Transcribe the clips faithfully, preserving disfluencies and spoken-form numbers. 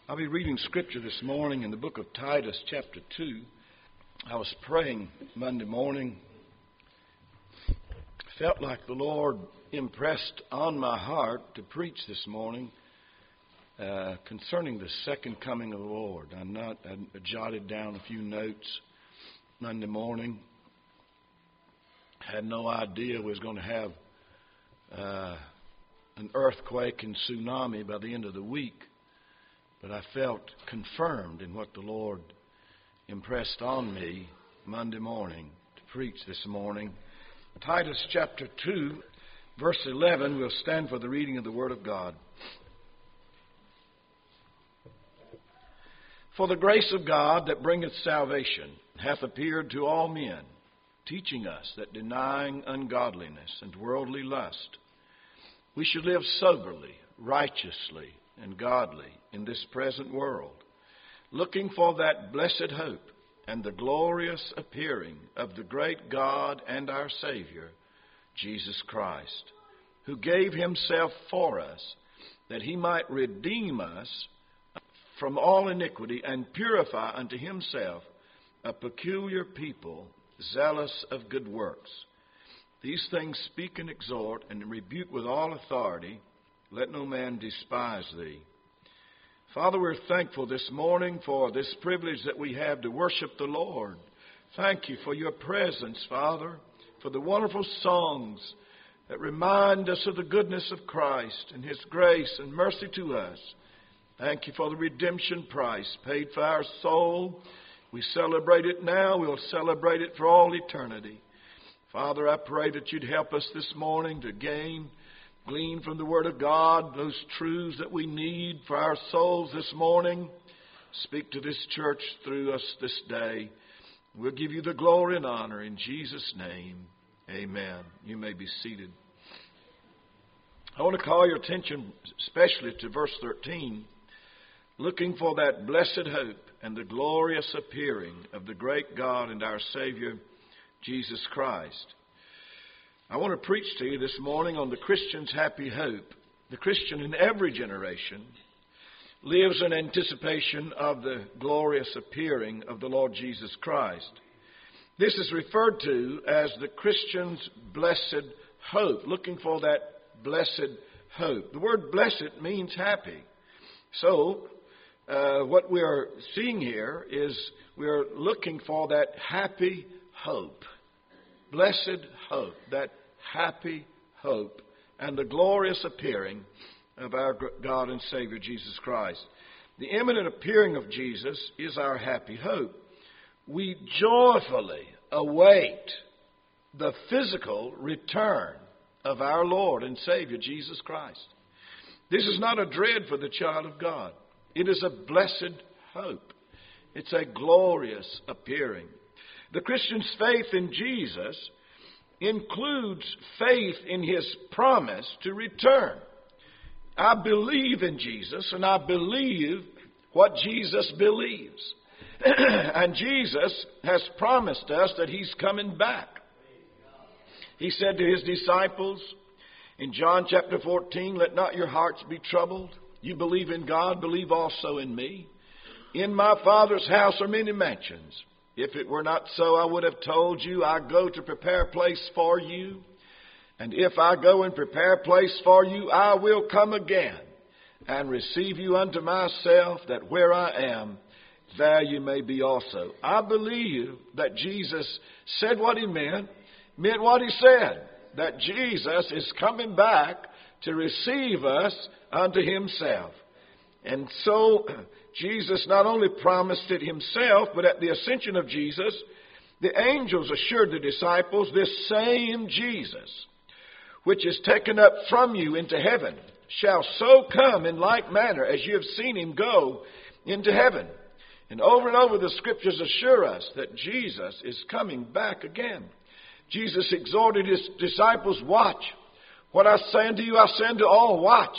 I'll be reading Scripture this morning in the book of Titus, chapter two. I was praying Monday morning. Felt like the Lord impressed on my heart to preach this morning uh, concerning the second coming of the Lord. I'm not, I jotted down a few notes Monday morning. Had no idea we was going to have uh, an earthquake and tsunami by the end of the week. But I felt confirmed in what the Lord impressed on me Monday morning to preach this morning. Titus chapter two, verse eleven, we'll stand for the reading of the Word of God. For the grace of God that bringeth salvation hath appeared to all men, teaching us that denying ungodliness and worldly lust, we should live soberly, righteously, and godly in this present world, looking for that blessed hope and the glorious appearing of the great God and our Savior, Jesus Christ, who gave himself for us, that he might redeem us from all iniquity and purify unto himself a peculiar people, zealous of good works. These things speak and exhort and rebuke with all authority. Let no man despise thee. Father, we're thankful this morning for this privilege that we have to worship the Lord. Thank you for your presence, Father, for the wonderful songs that remind us of the goodness of Christ and his grace and mercy to us. Thank you for the redemption price paid for our soul. We celebrate it now. We'll celebrate it for all eternity. Father, I pray that you'd help us this morning to gain Glean from the Word of God those truths that we need for our souls this morning. Speak to this church through us this day. We'll give you the glory and honor in Jesus' name. Amen. You may be seated. I want to call your attention especially to verse thirteen. Looking for that blessed hope and the glorious appearing of the great God and our Savior, Jesus Christ. I want to preach to you this morning on the Christian's happy hope. The Christian in every generation lives in anticipation of the glorious appearing of the Lord Jesus Christ. This is referred to as the Christian's blessed hope, looking for that blessed hope. The word blessed means happy. So, uh, what we are seeing here is we are looking for that happy hope. Blessed hope, that happy hope, and the glorious appearing of our God and Savior Jesus Christ. The imminent appearing of Jesus is our happy hope. We joyfully await the physical return of our Lord and Savior Jesus Christ. This is not a dread for the child of God. It is a blessed hope. It's a glorious appearing. The Christian's faith in Jesus includes faith in his promise to return. I believe in Jesus, and I believe what Jesus believes. And Jesus has promised us that he's coming back. He said to his disciples in John chapter fourteen, let not your hearts be troubled. You believe in God, believe also in me. In my Father's house are many mansions. If it were not so, I would have told you, I go to prepare a place for you. And if I go and prepare a place for you, I will come again and receive you unto myself, that where I am, there you may be also. I believe that Jesus said what he meant, meant what he said, that Jesus is coming back to receive us unto himself. And so Jesus not only promised it himself, but at the ascension of Jesus, the angels assured the disciples, this same Jesus, which is taken up from you into heaven, shall so come in like manner as you have seen him go into heaven. And over and over the Scriptures assure us that Jesus is coming back again. Jesus exhorted his disciples, watch. What I say unto you, I say unto all, watch.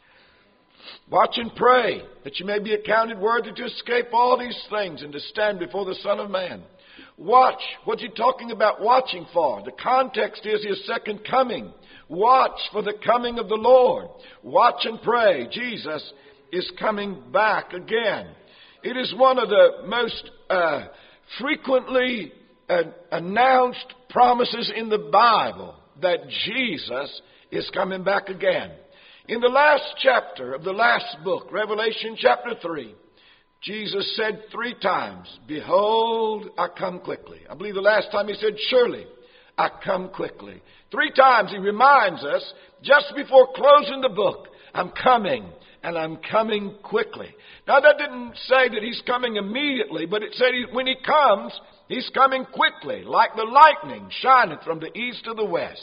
Watch and pray, that you may be accounted worthy to escape all these things and to stand before the Son of Man. Watch. What's he talking about watching for? The context is his second coming. Watch for the coming of the Lord. Watch and pray. Jesus is coming back again. It is one of the most uh, frequently uh, announced promises in the Bible that Jesus is coming back again. In the last chapter of the last book, Revelation chapter three, Jesus said three times, "Behold, I come quickly." I believe the last time he said, "Surely, I come quickly." Three times he reminds us, just before closing the book, I'm coming, and I'm coming quickly. Now that didn't say that he's coming immediately, but it said he, when he comes, he's coming quickly, like the lightning shineth from the east to the west.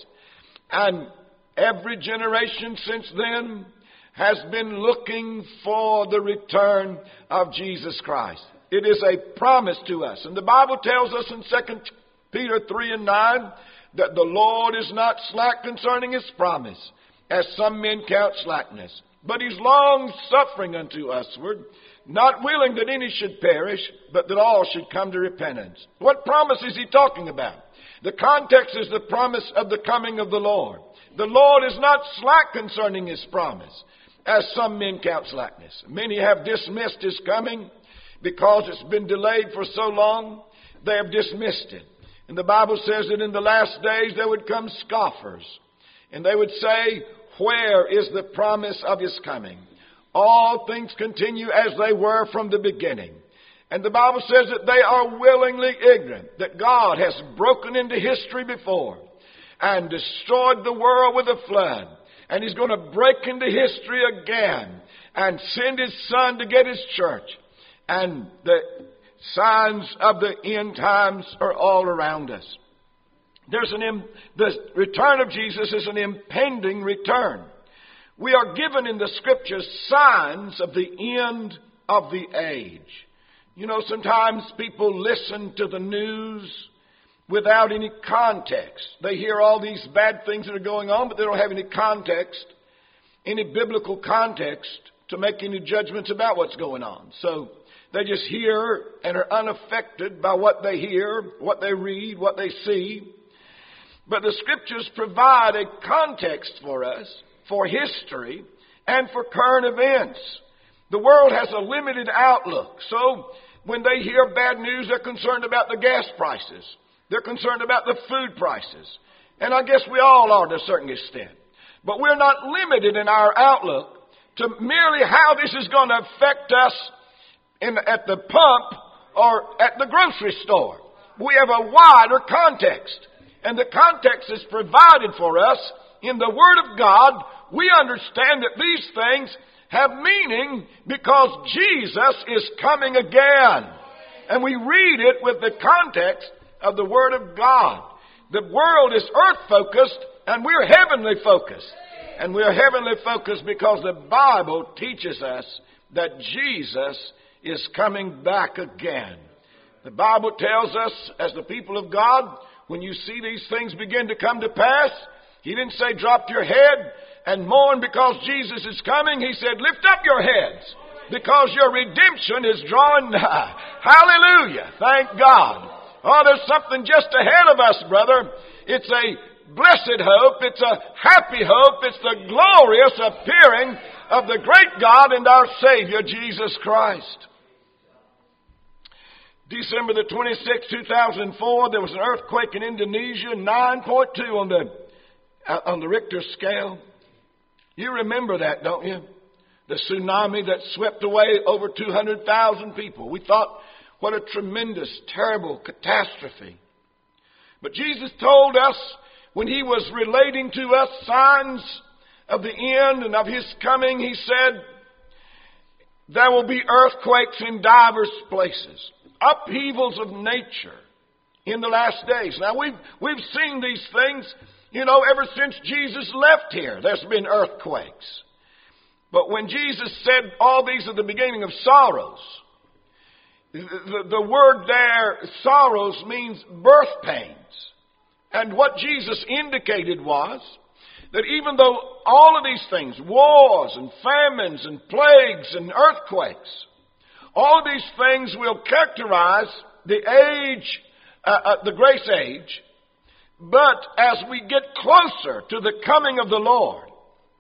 And every generation since then has been looking for the return of Jesus Christ. It is a promise to us. And the Bible tells us in Second Peter three and nine that the Lord is not slack concerning his promise, as some men count slackness, but he's long suffering unto usward, not willing that any should perish, but that all should come to repentance. What promise is he talking about? The context is the promise of the coming of the Lord. The Lord is not slack concerning his promise, as some men count slackness. Many have dismissed his coming because it's been delayed for so long. They have dismissed it. And the Bible says that in the last days there would come scoffers, and they would say, "Where is the promise of his coming? All things continue as they were from the beginning." And the Bible says that they are willingly ignorant that God has broken into history before and destroyed the world with a flood. And he's going to break into history again and send his Son to get his church. And the signs of the end times are all around us. There's an im- the return of Jesus is an impending return. We are given in the Scriptures signs of the end of the age. You know, sometimes people listen to the news without any context. They hear all these bad things that are going on, but they don't have any context, any biblical context to make any judgments about what's going on. So they just hear and are unaffected by what they hear, what they read, what they see. But the Scriptures provide a context for us, for history, and for current events. The world has a limited outlook. So when they hear bad news, they're concerned about the gas prices. They're concerned about the food prices. And I guess we all are to a certain extent. But we're not limited in our outlook to merely how this is going to affect us in, at the pump or at the grocery store. We have a wider context. And the context is provided for us in the Word of God. We understand that these things have meaning because Jesus is coming again. And we read it with the context of the Word of God. The world is earth-focused and we're heavenly-focused. And we're heavenly-focused because the Bible teaches us that Jesus is coming back again. The Bible tells us, as the people of God, when you see these things begin to come to pass, He didn't say drop your head and mourn because Jesus is coming. He said lift up your heads because your redemption is drawing nigh. Hallelujah. Thank God. Oh, there's something just ahead of us, brother. It's a blessed hope. It's a happy hope. It's the glorious appearing of the great God and our Savior, Jesus Christ. December the twenty-sixth, two thousand four, there was an earthquake in Indonesia, nine point two on the, uh, on the Richter scale. You remember that, don't you? The tsunami that swept away over two hundred thousand people. We thought, what a tremendous, terrible catastrophe. But Jesus told us when He was relating to us signs of the end and of His coming, He said, there will be earthquakes in divers places, upheavals of nature in the last days. Now, we've, we've seen these things, you know, ever since Jesus left here. There's been earthquakes. But when Jesus said all these are the beginning of sorrows, the, the, the word there, sorrows, means birth pains. And what Jesus indicated was that even though all of these things, wars and famines and plagues and earthquakes, all of these things will characterize the age, uh, uh, the grace age, but as we get closer to the coming of the Lord,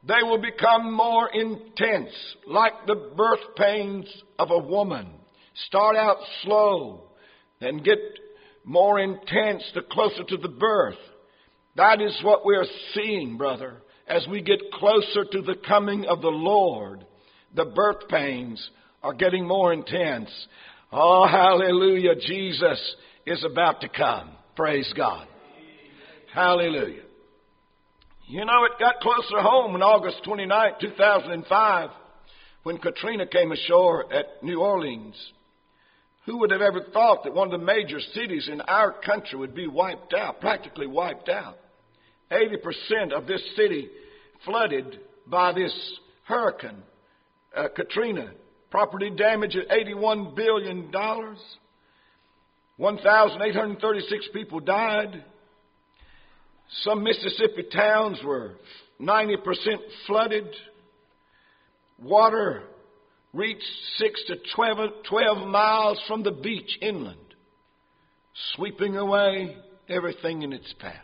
They will become more intense, like the birth pains of a woman. Start out slow, then get more intense the closer to the birth. That is what we are seeing, brother. As we get closer to the coming of the Lord, the birth pains are getting more intense. Oh, hallelujah. Jesus is about to come. Praise God. Hallelujah. You know, it got closer home on August twenty-ninth, two thousand five, when Katrina came ashore at New Orleans. Who would have ever thought that one of the major cities in our country would be wiped out, practically wiped out? eighty percent of this city flooded by this hurricane, uh, Katrina. Property damage at eighty-one billion dollars. one thousand eight hundred thirty-six people died. Some Mississippi towns were ninety percent flooded. Water reached six to twelve miles from the beach inland, sweeping away everything in its path.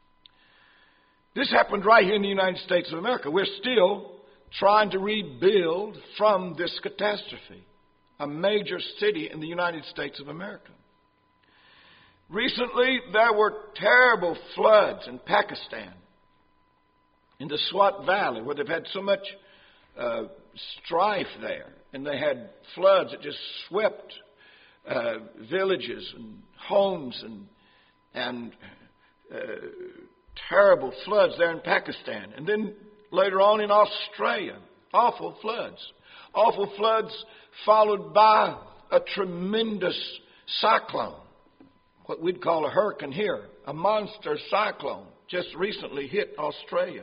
This happened right here in the United States of America. We're still trying to rebuild from this catastrophe, a major city in the United States of America. Recently, there were terrible floods in Pakistan, in the Swat Valley, where they've had so much uh, strife there. And they had floods that just swept uh, villages and homes and, and uh, terrible floods there in Pakistan. And then later on in Australia, awful floods. Awful floods followed by a tremendous cyclone. What we'd call a hurricane here, a monster cyclone, just recently hit Australia.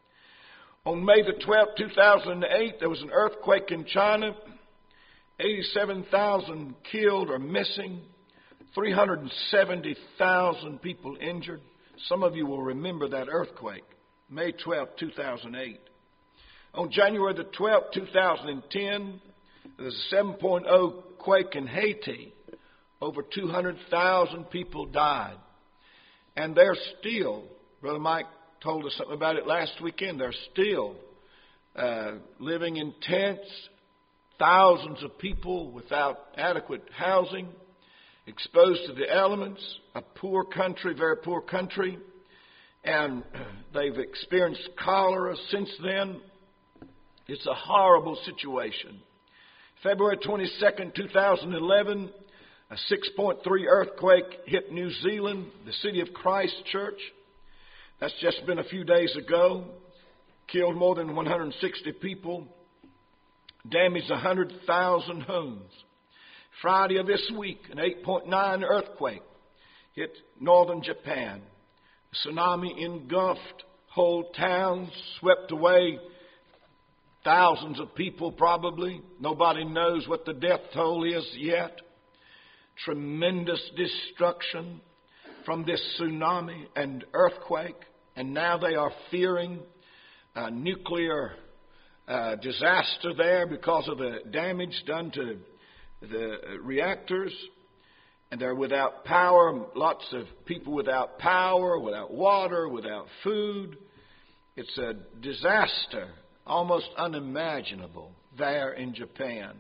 On May the twelfth, two thousand eight, there was an earthquake in China. eighty-seven thousand killed or missing. three hundred seventy thousand people injured. Some of you will remember that earthquake, May twelfth, two thousand eight. On January the twelfth, two thousand ten, there was a seven point oh quake in Haiti. Over two hundred thousand people died. And they're still, Brother Mike told us something about it last weekend, they're still uh, living in tents, thousands of people without adequate housing, exposed to the elements, a poor country, very poor country. And they've experienced cholera since then. It's a horrible situation. February twenty-second, two thousand eleven, a six point three earthquake hit New Zealand, the city of Christchurch. That's just been a few days ago. Killed more than one hundred sixty people. Damaged one hundred thousand homes. Friday of this week, an eight point nine earthquake hit northern Japan. A tsunami engulfed whole towns, swept away thousands of people probably. Nobody knows what the death toll is yet. Tremendous destruction from this tsunami and earthquake. And now they are fearing a nuclear uh, disaster there because of the damage done to the reactors. And they're without power. Lots of people without power, without water, without food. It's a disaster, almost unimaginable there in Japan.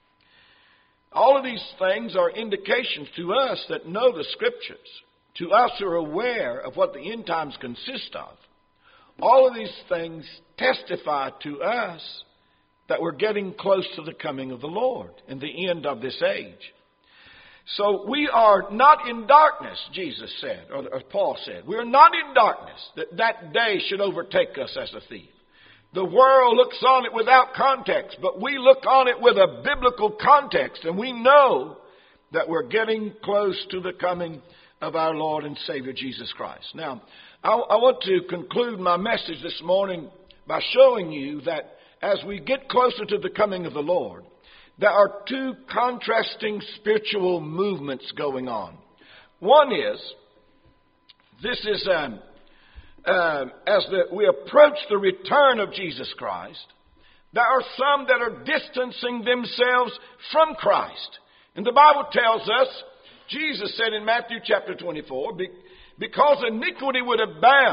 All of these things are indications to us that know the Scriptures, to us who are aware of what the end times consist of. All of these things testify to us that we're getting close to the coming of the Lord and the end of this age. So we are not in darkness, Jesus said, or, or Paul said. We are not in darkness, that that day should overtake us as a thief. The world looks on it without context, but we look on it with a biblical context, and we know that we're getting close to the coming of our Lord and Savior Jesus Christ. Now, I, I want to conclude my message this morning by showing you that as we get closer to the coming of the Lord, there are two contrasting spiritual movements going on. One is, this is um, uh, as the, we approach the return of Jesus Christ, there are some that are distancing themselves from Christ. And the Bible tells us, Jesus said in Matthew chapter twenty-four, because iniquity would abound,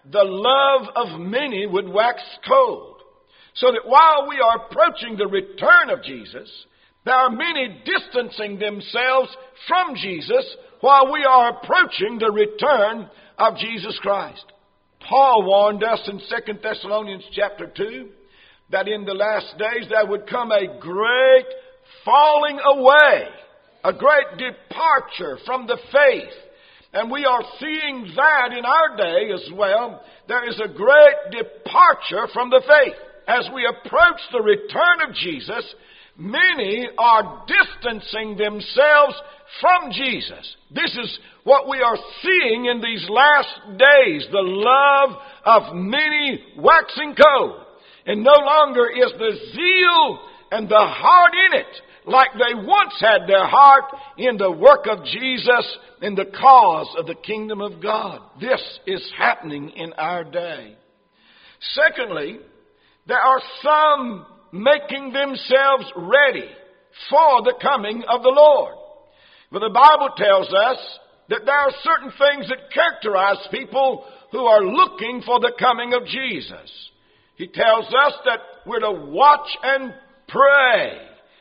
the love of many would wax cold, so that while we are approaching the return of Jesus, there are many distancing themselves from Jesus while we are approaching the return of Jesus Christ. Paul warned us in Second Thessalonians chapter two that in the last days there would come a great falling away, a great departure from the faith. And we are seeing that in our day as well. There is a great departure from the faith. As we approach the return of Jesus, many are distancing themselves from Jesus. This is what we are seeing in these last days. The love of many waxing cold. And no longer is the zeal and the heart in it like they once had their heart in the work of Jesus in the cause of the kingdom of God. This is happening in our day. Secondly, there are some making themselves ready for the coming of the Lord. But the Bible tells us that there are certain things that characterize people who are looking for the coming of Jesus. He tells us that we're to watch and pray.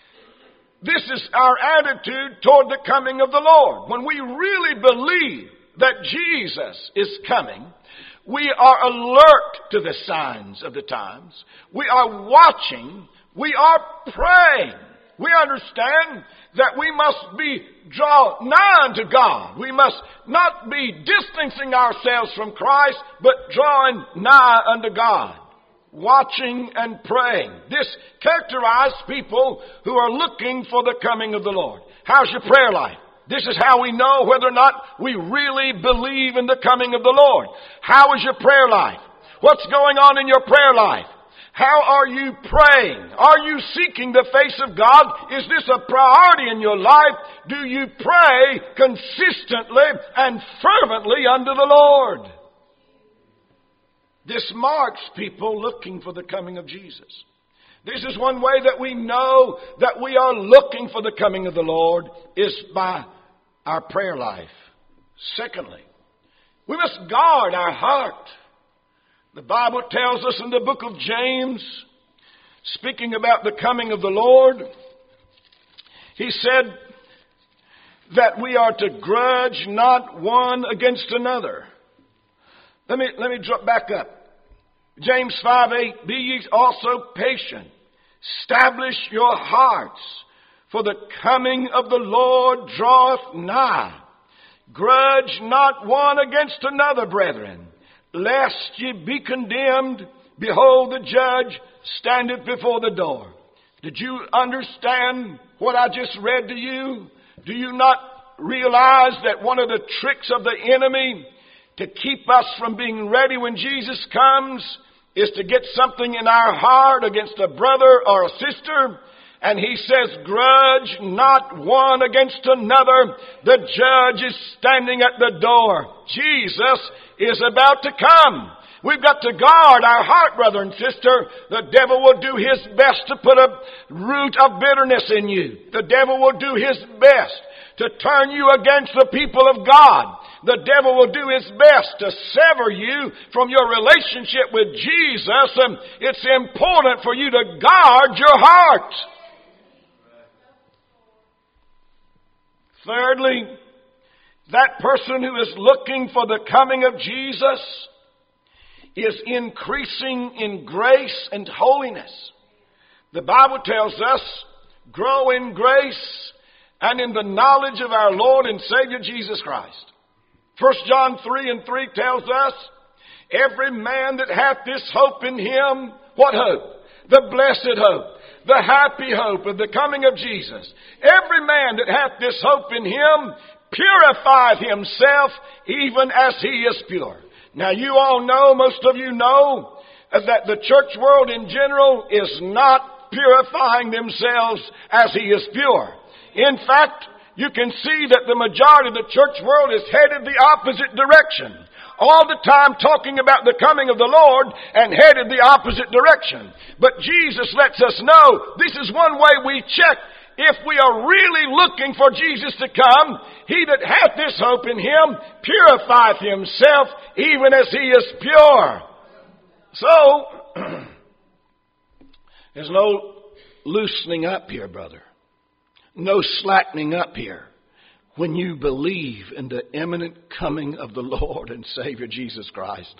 This is our attitude toward the coming of the Lord. When we really believe that Jesus is coming, we are alert to the signs of the times. We are watching. We are praying. We understand that we must be draw nigh unto God. We must not be distancing ourselves from Christ, but drawing nigh unto God. Watching and praying. This characterizes people who are looking for the coming of the Lord. How's your prayer life? This is how we know whether or not we really believe in the coming of the Lord. How is your prayer life? What's going on in your prayer life? How are you praying? Are you seeking the face of God? Is this a priority in your life? Do you pray consistently and fervently unto the Lord? This marks people looking for the coming of Jesus. This is one way that we know that we are looking for the coming of the Lord is by our prayer life. Secondly, we must guard our heart. The Bible tells us in the book of James, speaking about the coming of the Lord, he said that we are to grudge not one against another. Let me, let me drop back up. James five eight, be ye also patient. Establish your hearts, for the coming of the Lord draweth nigh. Grudge not one against another, brethren, lest ye be condemned. Behold, the judge standeth before the door. Did you understand what I just read to you? Do you not realize that one of the tricks of the enemy to keep us from being ready when Jesus comes is to get something in our heart against a brother or a sister? And he says, grudge not one against another. The judge is standing at the door. Jesus is about to come. We've got to guard our heart, brother and sister. The devil will do his best to put a root of bitterness in you. The devil will do his best to turn you against the people of God. The devil will do his best to sever you from your relationship with Jesus. And it's important for you to guard your heart. Thirdly, that person who is looking for the coming of Jesus is increasing in grace and holiness. The Bible tells us, grow in grace and in the knowledge of our Lord and Savior Jesus Christ. First John three and three tells us, every man that hath this hope in him, what hope? The blessed hope, the happy hope of the coming of Jesus. Every man that hath this hope in him purifieth himself even as he is pure. Now you all know, most of you know, that the church world in general is not purifying themselves as he is pure. In fact, you can see that the majority of the church world is headed the opposite direction. All the time talking about the coming of the Lord and headed the opposite direction. But Jesus lets us know this is one way we check if we are really looking for Jesus to come, he that hath this hope in him purifieth himself even as he is pure. So, there's no loosening up here, brother. No slackening up here when you believe in the imminent coming of the Lord and Savior Jesus Christ.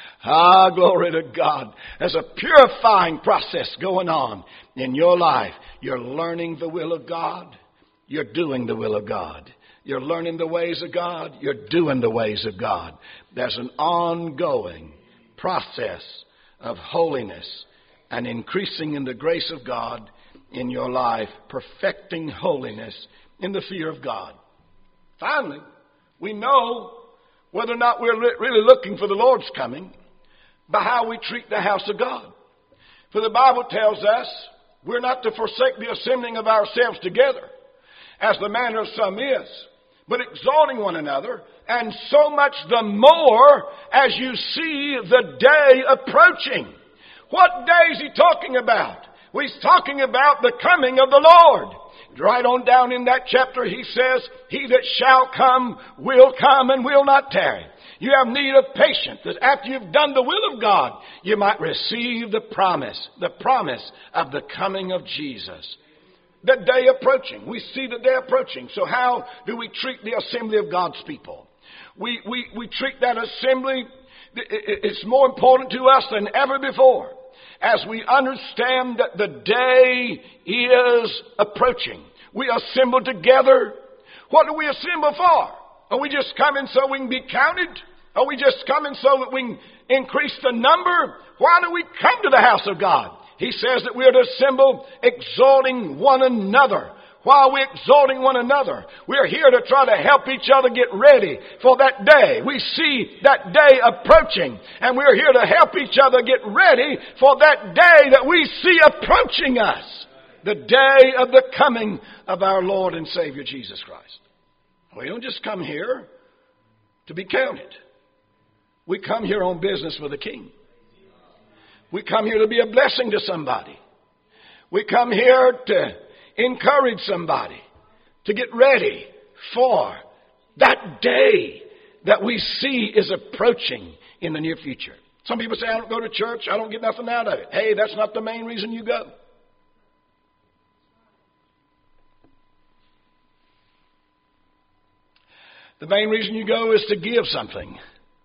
Ah, glory to God. There's a purifying process going on in your life. You're learning the will of God. You're doing the will of God. You're learning the ways of God. You're doing the ways of God. There's an ongoing process of holiness and increasing in the grace of God in your life, perfecting holiness in the fear of God. Finally, we know whether or not we're really looking for the Lord's coming by how we treat the house of God. For the Bible tells us we're not to forsake the assembling of ourselves together, as the manner of some is, but exhorting one another, and so much the more as you see the day approaching. What day is he talking about? Well, he's talking about the coming of the Lord. Right on down in that chapter, he says, he that shall come will come and will not tarry. You have need of patience, that after you've done the will of God, you might receive the promise, the promise of the coming of Jesus. The day approaching. We see the day approaching. So how do we treat the assembly of God's people? We, we, we treat that assembly, it's more important to us than ever before, as we understand that the day is approaching. We assemble together. What do we assemble for? Are we just coming so we can be counted? Are we just coming so that we can increase the number? Why do we come to the house of God? He says that we are to assemble exhorting one another. Why are we exhorting one another? We're here to try to help each other get ready for that day. We see that day approaching, and we're here to help each other get ready for that day that we see approaching us. The day of the coming of our Lord and Savior Jesus Christ. We don't just come here to be counted. We come here on business for the King. We come here to be a blessing to somebody. We come here to encourage somebody to get ready for that day that we see is approaching in the near future. Some people say, I don't go to church, I don't get nothing out of it. Hey, that's not the main reason you go. The main reason you go is to give something.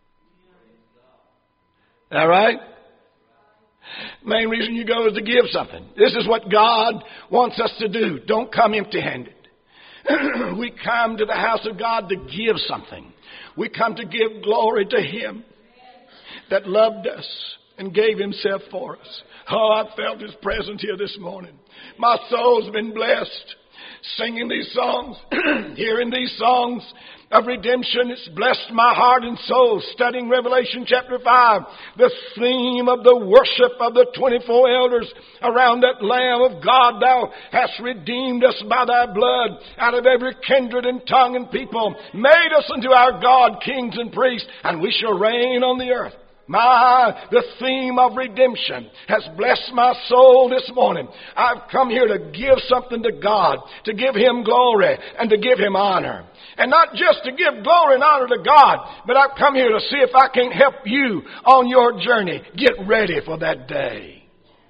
All right? Main reason you go is to give something. This is what God wants us to do. Don't come empty-handed. We come to the house of God to give something. We come to give glory to Him that loved us and gave Himself for us. Oh, I felt His presence here this morning. My soul's been blessed singing these songs, hearing these songs of redemption. It's blessed my heart and soul. Studying Revelation chapter five, the theme of the worship of the twenty-four elders around that Lamb of God. Thou hast redeemed us by thy blood out of every kindred and tongue and people, made us unto our God kings and priests, and we shall reign on the earth. My, the theme of redemption has blessed my soul this morning. I've come here to give something to God, to give Him glory and to give Him honor. And not just to give glory and honor to God, but I've come here to see if I can't help you on your journey. Get ready for that day.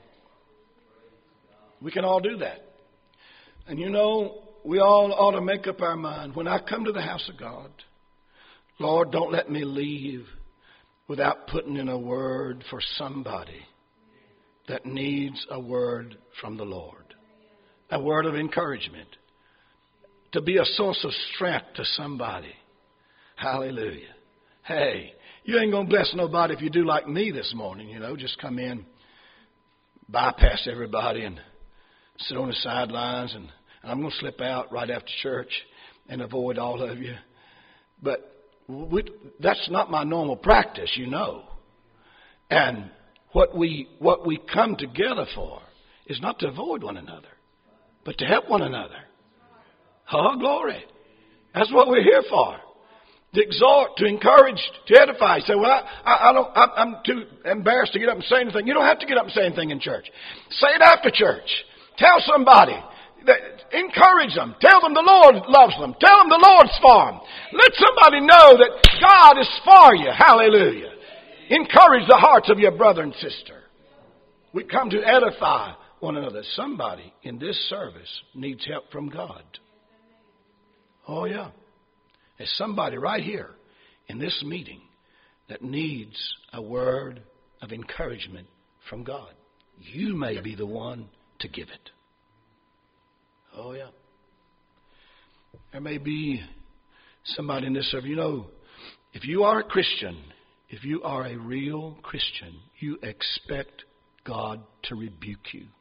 We can all do that. And you know, we all ought to make up our mind. When I come to the house of God, Lord, don't let me leave without putting in a word for somebody that needs a word from the Lord. A word of encouragement. To be a source of strength to somebody. Hallelujah. Hey, you ain't going to bless nobody if you do like me this morning, you know. Just come in, bypass everybody and sit on the sidelines. And, and I'm going to slip out right after church and avoid all of you. But We, that's not my normal practice, you know. And what we what we come together for is not to avoid one another, but to help one another. Oh, glory. That's what we're here for. To exhort, to encourage, to edify. You say, well, I, I, I don't, I, I'm too embarrassed to get up and say anything. You don't have to get up and say anything in church. Say it after church. Tell somebody. Encourage them. Tell them the Lord loves them. Tell them the Lord's for them. Let somebody know that God is for you. Hallelujah. Encourage the hearts of your brother and sister. We come to edify one another. Somebody in this service needs help from God. Oh, yeah. There's somebody right here in this meeting that needs a word of encouragement from God. You may be the one to give it. Oh, yeah. There may be somebody in this service. You know, if you are a Christian, if you are a real Christian, you expect God to rebuke you.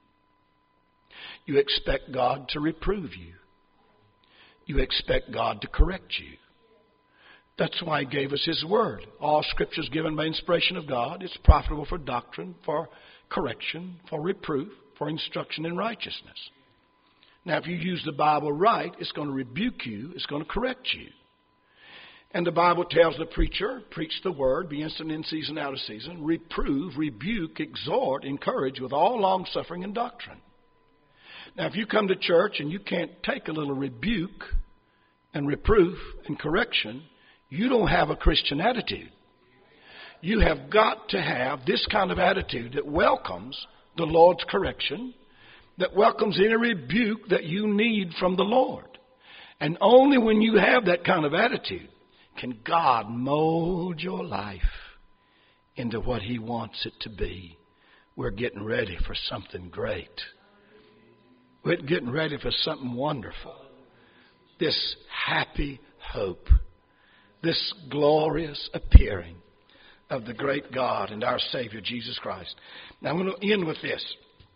You expect God to reprove you. You expect God to correct you. That's why He gave us His Word. All Scripture is given by inspiration of God. It's profitable for doctrine, for correction, for reproof, for instruction in righteousness. Now, if you use the Bible right, it's going to rebuke you. It's going to correct you. And the Bible tells the preacher, preach the Word, be instant in season, out of season, reprove, rebuke, exhort, encourage with all long-suffering and doctrine. Now, if you come to church and you can't take a little rebuke and reproof and correction, you don't have a Christian attitude. You have got to have this kind of attitude that welcomes the Lord's correction, that welcomes any rebuke that you need from the Lord. And only when you have that kind of attitude can God mold your life into what He wants it to be. We're getting ready for something great. We're getting ready for something wonderful. This happy hope. This glorious appearing of the great God and our Savior, Jesus Christ. Now, I'm going to end with this.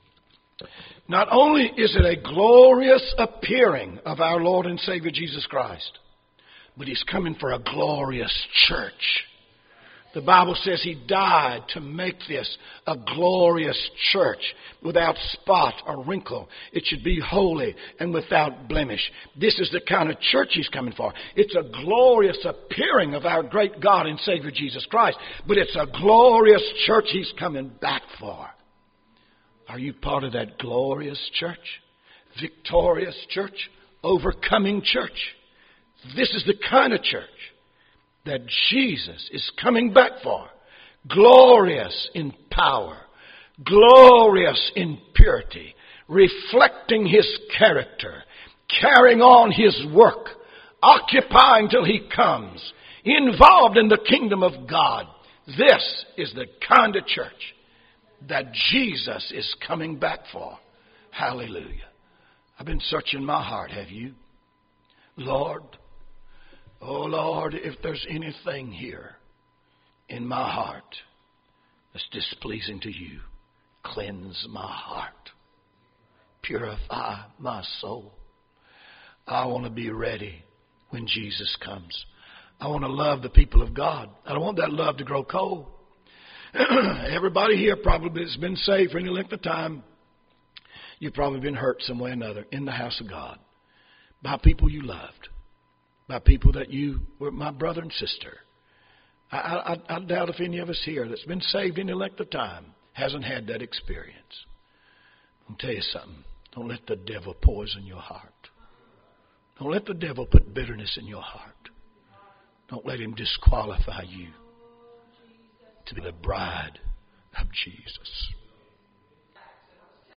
Not only is it a glorious appearing of our Lord and Savior, Jesus Christ, but He's coming for a glorious church. The Bible says He died to make this a glorious church without spot or wrinkle. It should be holy and without blemish. This is the kind of church He's coming for. It's a glorious appearing of our great God and Savior Jesus Christ, but it's a glorious church He's coming back for. Are you part of that glorious church? Victorious church? Overcoming church? This is the kind of church that Jesus is coming back for. Glorious in power. Glorious in purity. Reflecting His character. Carrying on His work. Occupying till He comes. Involved in the kingdom of God. This is the kind of church that Jesus is coming back for. Hallelujah. I've been searching my heart, have you? Lord, oh Lord, if there's anything here in my heart that's displeasing to You, cleanse my heart. Purify my soul. I want to be ready when Jesus comes. I want to love the people of God. I don't want that love to grow cold. Everybody here probably has been saved for any length of time. You've probably been hurt some way or another in the house of God by people you loved, by people that you were my brother and sister. I, I, I doubt if any of us here that's been saved any length of time hasn't had that experience. I'll tell you something. Don't let the devil poison your heart. Don't let the devil put bitterness in your heart. Don't let him disqualify you to be the bride of Jesus.